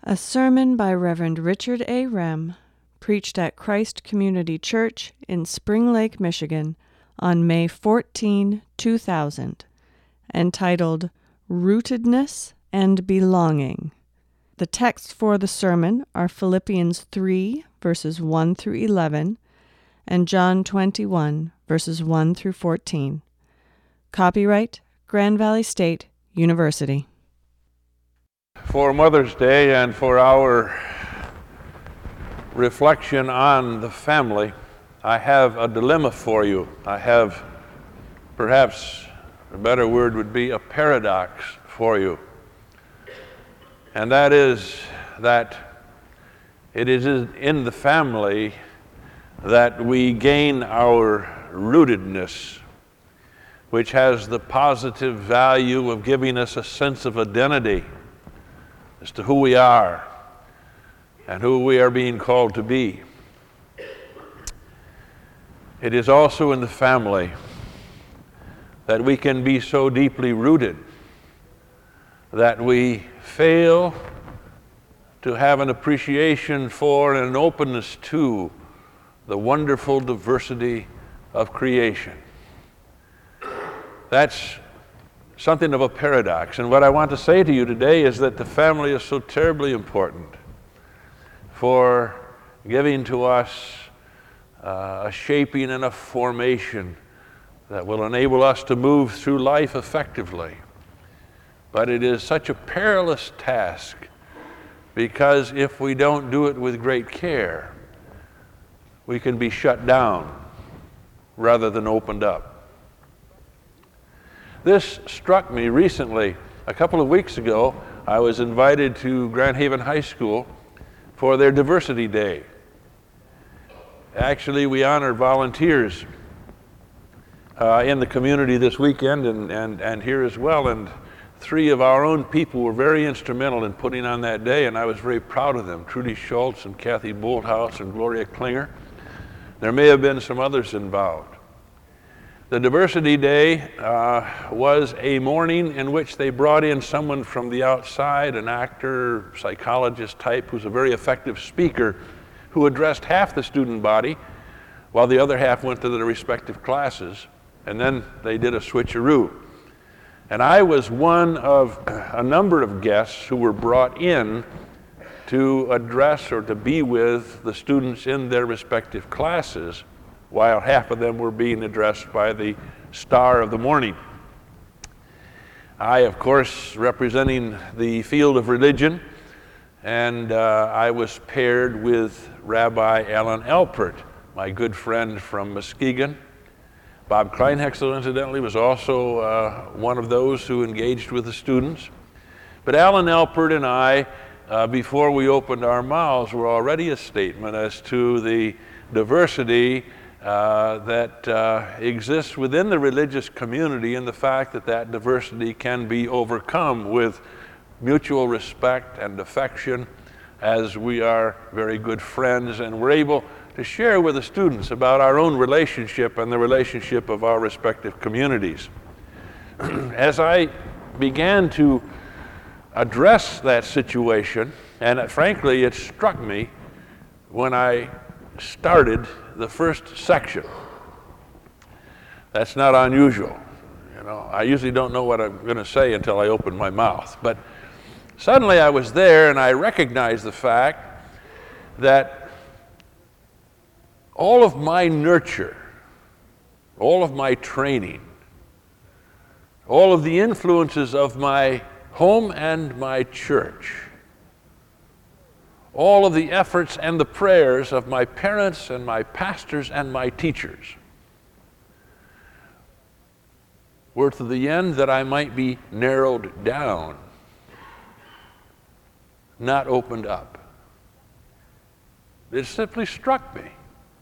A sermon by Reverend Richard A. Rem, preached at Christ Community Church in Spring Lake, Michigan, on May 14, 2000, entitled Rootedness and Belonging. The texts for the sermon are Philippians 3, verses 1 through 11, and John 21, verses 1 through 14. Copyright Grand Valley State University. For Mother's Day and for our reflection on the family, I have a dilemma for you. I have, perhaps a better word would be a paradox for you. And that is that it is in the family that we gain our rootedness, which has the positive value of giving us a sense of identity as to who we are and who we are being called to be. It is also in the family that we can be so deeply rooted that we fail to have an appreciation for and an openness to the wonderful diversity of creation. That's something of a paradox. And what I want to say to you today is that the family is so terribly important for giving to us a shaping and a formation that will enable us to move through life effectively. But it is such a perilous task because if we don't do it with great care, we can be shut down rather than opened up. This struck me recently. A couple of weeks ago, I was invited to Grand Haven High School for their Diversity Day. Actually, we honored volunteers in the community this weekend and here as well, and 3 of our own people were very instrumental in putting on that day, and I was very proud of them, Trudy Schultz and Kathy Bolthouse and Gloria Klinger. There may have been some others involved. The Diversity Day was a morning in which they brought in someone from the outside, an actor, psychologist type, who's a very effective speaker, who addressed half the student body while the other half went to their respective classes, and then they did a switcheroo. And I was one of a number of guests who were brought in to address or to be with the students in their respective classes, while half of them were being addressed by the star of the morning. I, of course, representing the field of religion, and I was paired with Rabbi Alan Alpert, my good friend from Muskegon. Bob Kleinhexel, incidentally, was also one of those who engaged with the students. But Alan Alpert and I, before we opened our mouths, were already a statement as to the diversity that exists within the religious community, and the fact that that diversity can be overcome with mutual respect and affection, as we are very good friends and we're able to share with the students about our own relationship and the relationship of our respective communities. As I began to address that situation, and frankly it struck me when I started the first section. That's not unusual. You know, I usually don't know what I'm going to say until I open my mouth. But suddenly I was there and I recognized the fact that all of my nurture, all of my training, all of the influences of my home and my church, all of the efforts and the prayers of my parents and my pastors and my teachers were to the end that I might be narrowed down, not opened up. It simply struck me.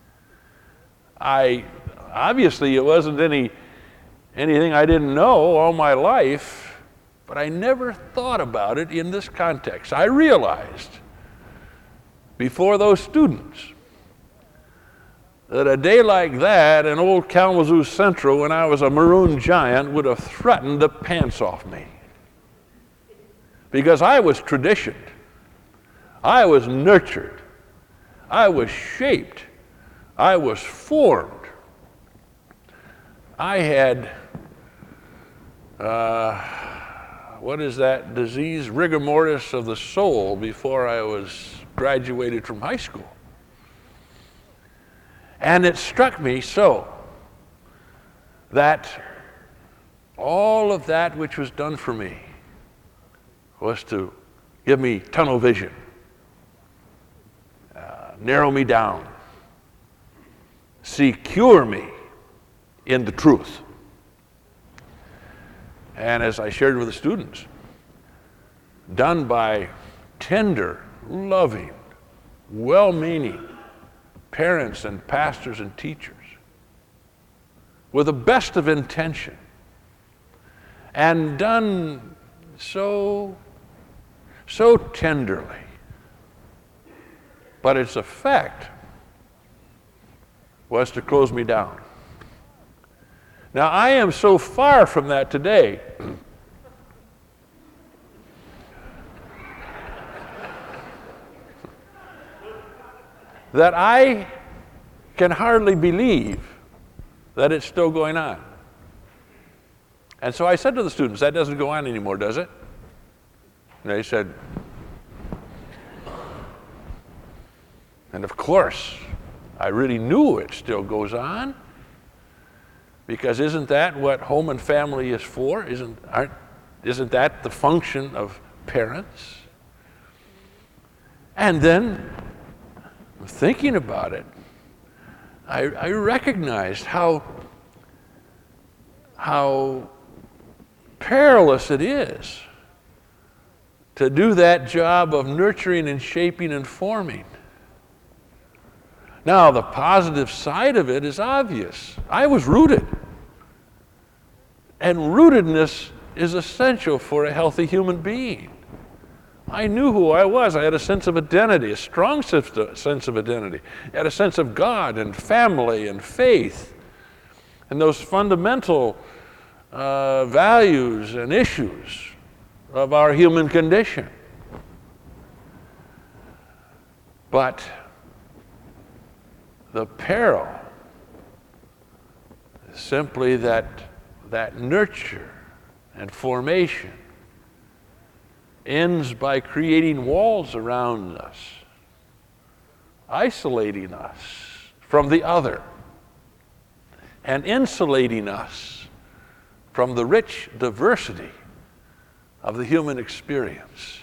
Obviously it wasn't anything I didn't know all my life, but I never thought about it in this context. I realized before those students that a day like that in old Kalamazoo Central, when I was a maroon giant, would have threatened the pants off me. Because I was traditioned. I was nurtured. I was shaped. I was formed. I had, what is that disease? Rigor mortis of the soul before I was graduated from high school. And it struck me so that all of that which was done for me was to give me tunnel vision, narrow me down, secure me in the truth. And as I shared with the students, done by tender, loving, well-meaning parents and pastors and teachers with the best of intention, and done so tenderly. But its effect was to close me down. Now, I am so far from that today that I can hardly believe that it's still going on. And so I said to the students, that doesn't go on anymore, does it? And they said, and of course, I really knew it still goes on, because isn't that what home and family is for? Isn't that the function of parents? And then, thinking about it, I recognized how perilous it is to do that job of nurturing and shaping and forming. Now, the positive side of it is obvious. I was rooted. And rootedness is essential for a healthy human being. I knew who I was. I had a sense of identity, a strong sense of identity. I had a sense of God and family and faith and those fundamental values and issues of our human condition. But the peril is simply that nurture and formation ends by creating walls around us, isolating us from the other, and insulating us from the rich diversity of the human experience.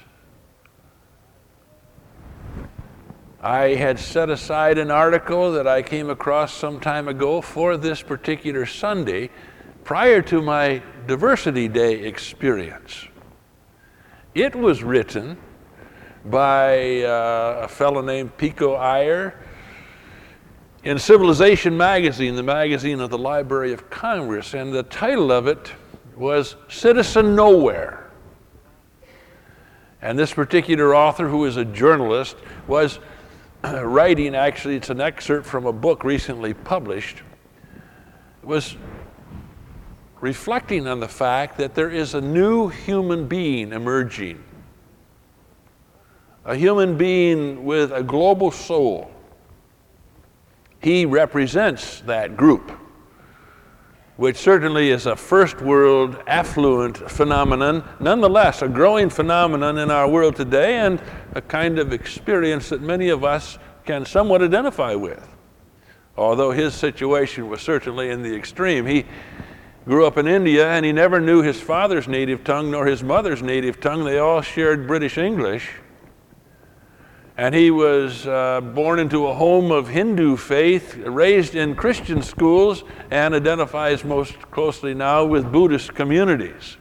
I had set aside an article that I came across some time ago for this particular Sunday prior to my Diversity Day experience. It was written by a fellow named Pico Iyer in Civilization magazine, the magazine of the Library of Congress, and the title of it was Citizen Nowhere. And this particular author, who is a journalist, was writing, actually it's an excerpt from a book recently published, was reflecting on the fact that there is a new human being emerging, a human being with a global soul. He represents that group, which certainly is a first world affluent phenomenon, nonetheless a growing phenomenon in our world today, and a kind of experience that many of us can somewhat identify with. Although his situation was certainly in the extreme. He grew up in India and he never knew his father's native tongue nor his mother's native tongue. They all shared British English. And he was born into a home of Hindu faith, raised in Christian schools, and identifies most closely now with Buddhist communities.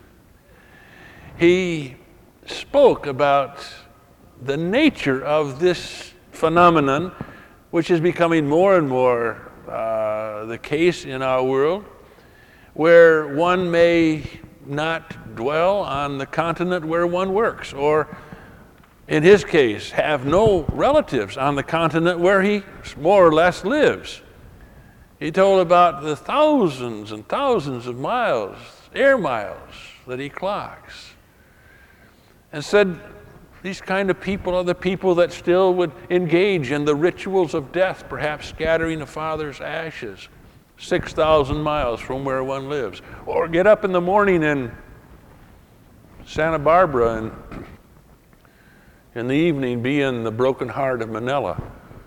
He spoke about the nature of this phenomenon, which is becoming more and more the case in our world, where one may not dwell on the continent where one works, or in his case, have no relatives on the continent where he more or less lives. He told about the thousands and thousands of miles, air miles, that he clocks, and said, These kind of people are the people that still would engage in the rituals of death, perhaps scattering a father's ashes 6,000 miles from where one lives. Or get up in the morning in Santa Barbara and in the evening be in the Broken Heart of Manila.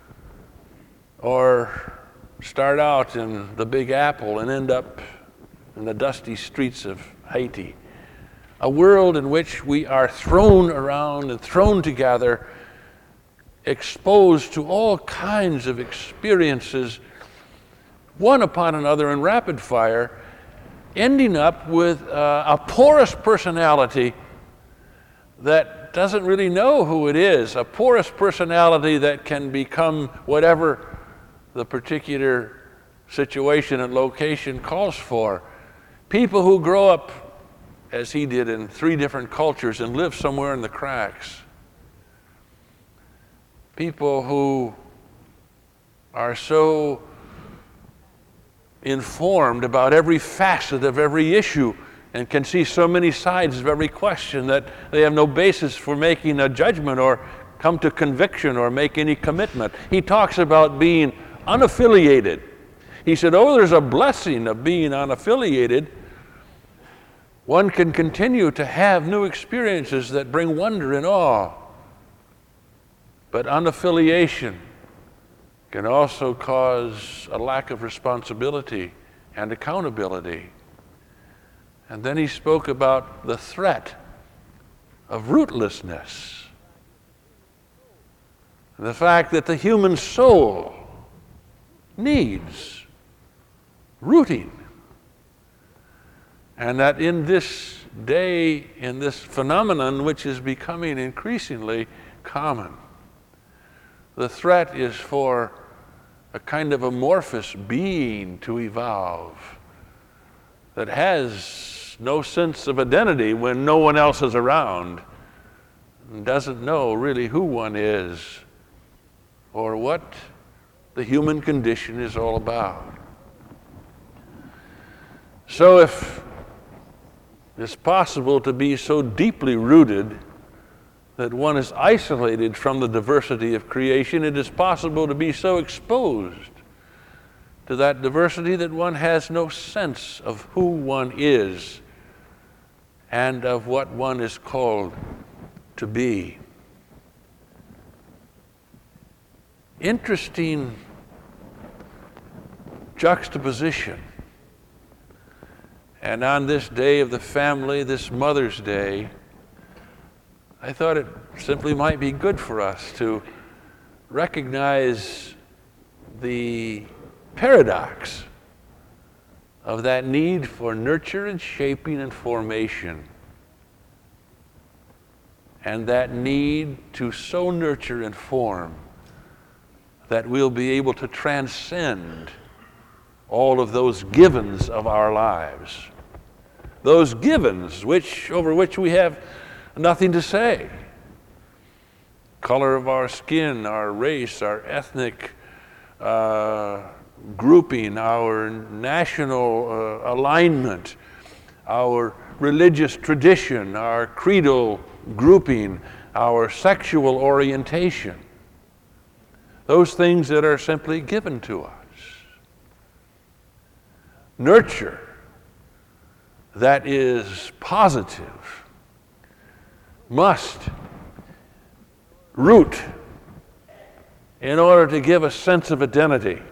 Or start out in the Big Apple and end up in the dusty streets of Haiti. A world in which we are thrown around and thrown together, exposed to all kinds of experiences, one upon another in rapid fire, ending up with a porous personality that doesn't really know who it is, a porous personality that can become whatever the particular situation and location calls for. People who grow up, as he did, in 3 different cultures and live somewhere in the cracks. People who are so informed about every facet of every issue and can see so many sides of every question that they have no basis for making a judgment or come to conviction or make any commitment. He talks about being unaffiliated. He said, oh, there's a blessing of being unaffiliated. One can continue to have new experiences that bring wonder and awe. But unaffiliation can also cause a lack of responsibility and accountability. And then he spoke about the threat of rootlessness. The fact that the human soul needs rooting. And that in this day, in this phenomenon which is becoming increasingly common, the threat is for a kind of amorphous being to evolve that has no sense of identity when no one else is around, and doesn't know really who one is or what the human condition is all about. So if it's possible to be so deeply rooted that one is isolated from the diversity of creation, it is possible to be so exposed to that diversity that one has no sense of who one is and of what one is called to be. Interesting juxtaposition. And on this day of the family, this Mother's Day, I thought it simply might be good for us to recognize the paradox of that need for nurture and shaping and formation, and that need to so nurture and form that we'll be able to transcend all of those givens of our lives, those givens over which we have nothing to say. Color of our skin, our race, our ethnic grouping, our national alignment, our religious tradition, our creedal grouping, our sexual orientation. Those things that are simply given to us. Nurture that is positive must root in order to give a sense of identity,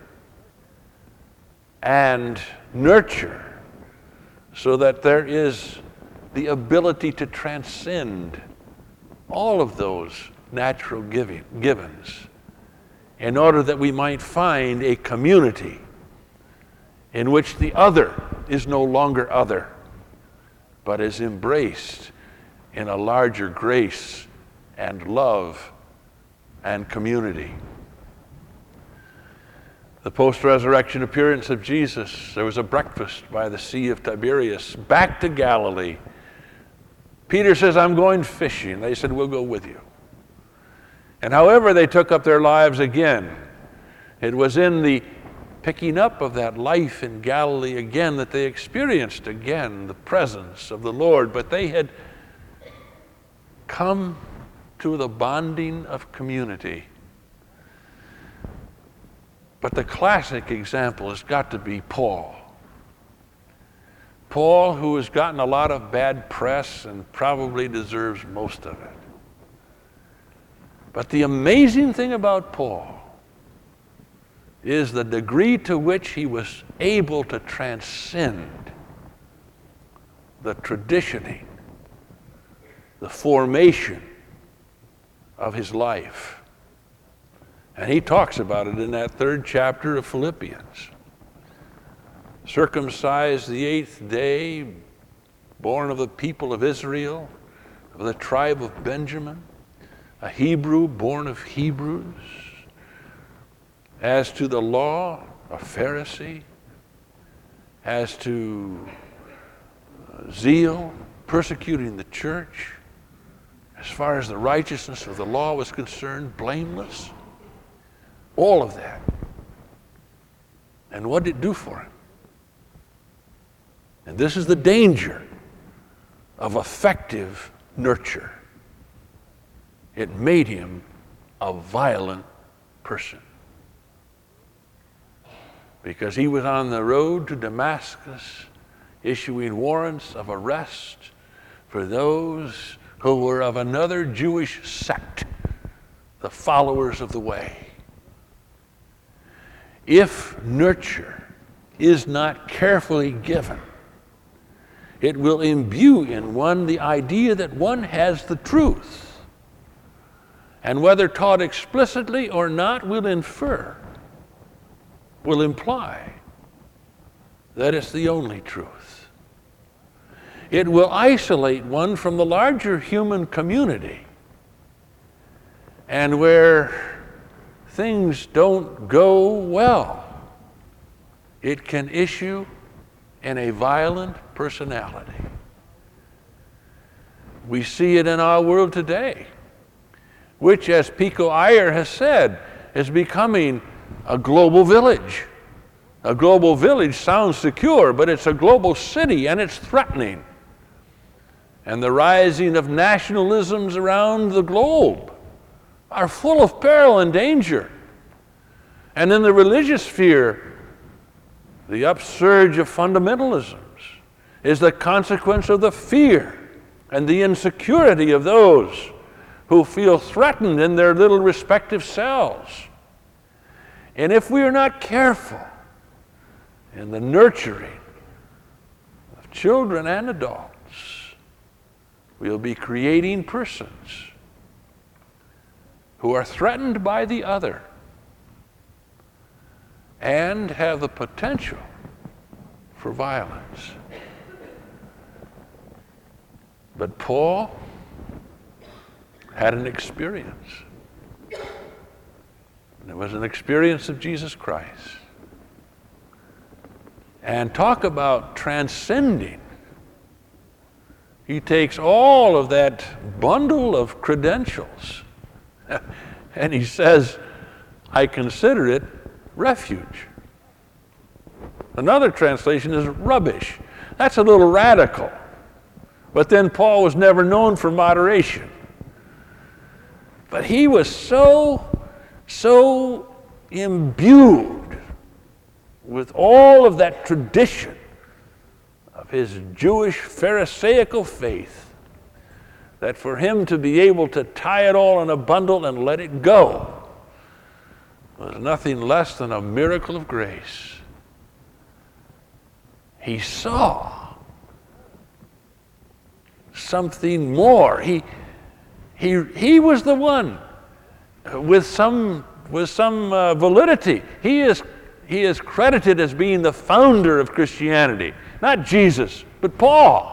and nurture so that there is the ability to transcend all of those natural givens in order that we might find a community in which the other is no longer other, but is embraced in a larger grace and love and community. The post-resurrection appearance of Jesus, there was a breakfast by the Sea of Tiberias, back to Galilee. Peter says, I'm going fishing. They said, we'll go with you. And however they took up their lives again, it was in the picking up of that life in Galilee again that they experienced again the presence of the Lord. But they had come to the bonding of community. But the classic example has got to be Paul. Paul, who has gotten a lot of bad press and probably deserves most of it. But the amazing thing about Paul is the degree to which he was able to transcend the traditioning, the formation of his life. And he talks about it in that 3rd chapter of Philippians. Circumcised the 8th day, born of the people of Israel, of the tribe of Benjamin, a Hebrew born of Hebrews. As to the law, a Pharisee. As to zeal, persecuting the church. As far as the righteousness of the law was concerned, blameless. All of that. And what did it do for him? And this is the danger of effective nurture. It made him a violent person. Because he was on the road to Damascus, issuing warrants of arrest for those who were of another Jewish sect, the followers of the way. If nurture is not carefully given, it will imbue in one the idea that one has the truth, and whether taught explicitly or not will infer, will imply that it's the only truth. It will isolate one from the larger human community, and where things don't go well, it can issue in a violent personality. We see it in our world today, which, as Pico Iyer has said, is becoming a global village. A global village sounds secure, but it's a global city, and it's threatening. And the rising of nationalisms around the globe are full of peril and danger. And in the religious sphere, the upsurge of fundamentalisms is the consequence of the fear and the insecurity of those who feel threatened in their little respective cells. And if we are not careful in the nurturing of children and adults, we'll be creating persons who are threatened by the other and have the potential for violence. But Paul had an experience. And it was an experience of Jesus Christ. And talk about transcending. He takes all of that bundle of credentials and he says, I consider it refuge. Another translation is rubbish. That's a little radical. But then Paul was never known for moderation. But he was so imbued with all of that tradition of his Jewish Pharisaical faith that for him to be able to tie it all in a bundle and let it go was nothing less than a miracle of grace. He saw something more. He was the one with some validity. He is credited as being the founder of Christianity, not Jesus, but Paul.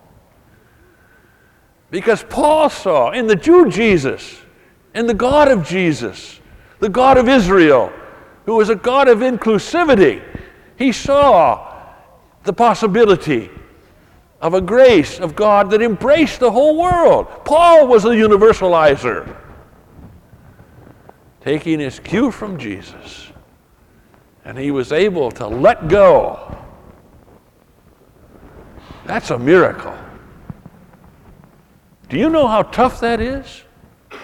Because Paul saw in the Jew Jesus, in the God of Jesus, the God of Israel, who was a God of inclusivity, he saw the possibility of a grace of God that embraced the whole world. Paul was a universalizer, taking his cue from Jesus, and he was able to let go. That's a miracle. Do you know how tough that is?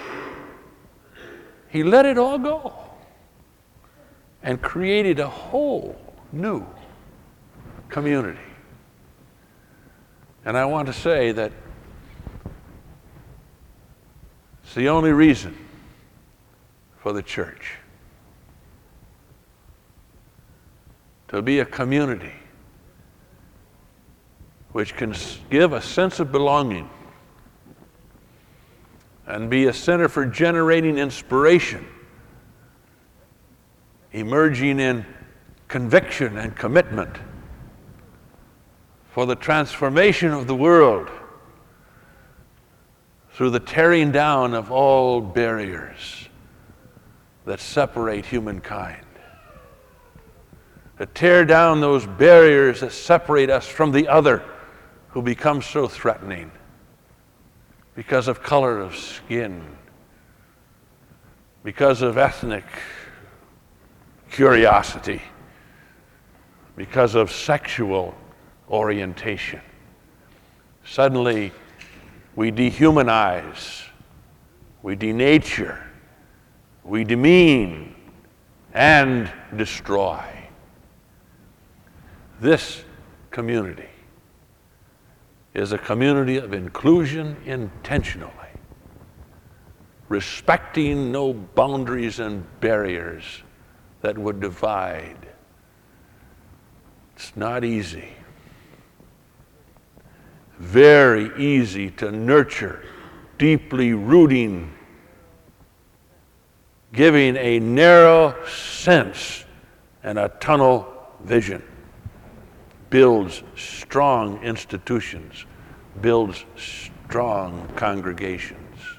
He let it all go and created a whole new community. And I want to say that it's the only reason for the church to be a community which can give a sense of belonging and be a center for generating inspiration, emerging in conviction and commitment for the transformation of the world through the tearing down of all barriers that separate humankind. To tear down those barriers that separate us from the other who become so threatening because of color of skin, because of ethnic curiosity, because of sexual orientation. Suddenly, we dehumanize, we denature, we demean, and destroy. This community is a community of inclusion intentionally, respecting no boundaries and barriers that would divide. It's not easy. Very easy to nurture, deeply rooting, giving a narrow sense and a tunnel vision. Builds strong institutions, builds strong congregations.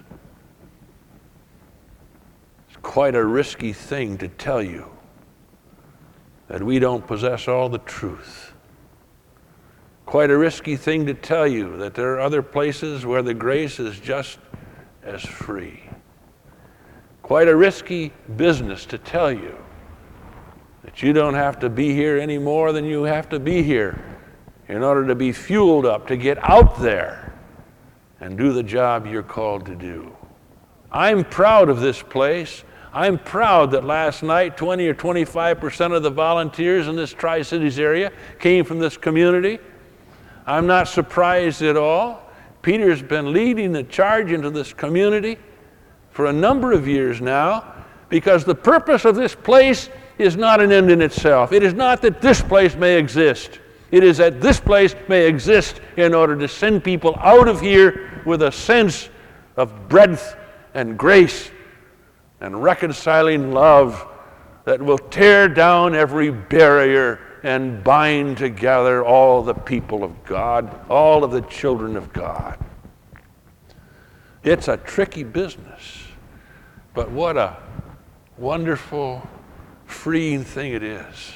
It's quite a risky thing to tell you that we don't possess all the truth. Quite a risky thing to tell you that there are other places where the grace is just as free. Quite a risky business to tell you that you don't have to be here any more than you have to be here in order to be fueled up to get out there and do the job you're called to do. I'm proud of this place. I'm proud that last night 20 or 25% of the volunteers in this Tri-Cities area came from this community. I'm not surprised at all. Peter's been leading the charge into this community for a number of years now, because the purpose of this place is not an end in itself. It is not that this place may exist. It is that this place may exist in order to send people out of here with a sense of breadth and grace and reconciling love that will tear down every barrier and bind together all the people of God, all of the children of God. It's a tricky business, but what a wonderful, freeing thing it is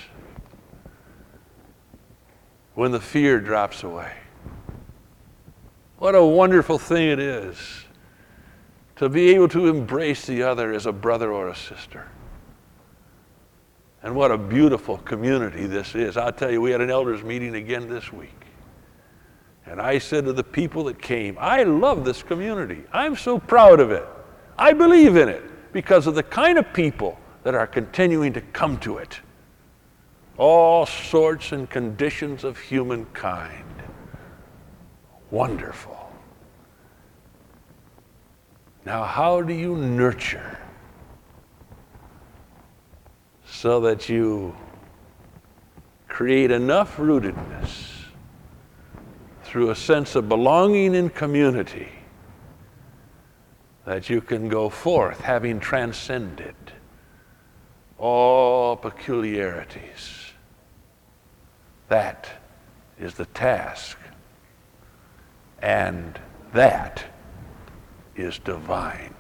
when the fear drops away. What a wonderful thing it is to be able to embrace the other as a brother or a sister. And what a beautiful community this is. I'll tell you, we had an elders meeting again this week. And I said to the people that came, I love this community. I'm so proud of it. I believe in it because of the kind of people that are continuing to come to it. All sorts and conditions of humankind. Wonderful. Now, how do you nurture so that you create enough rootedness through a sense of belonging in community that you can go forth having transcended all peculiarities? That is the task, and that is divine.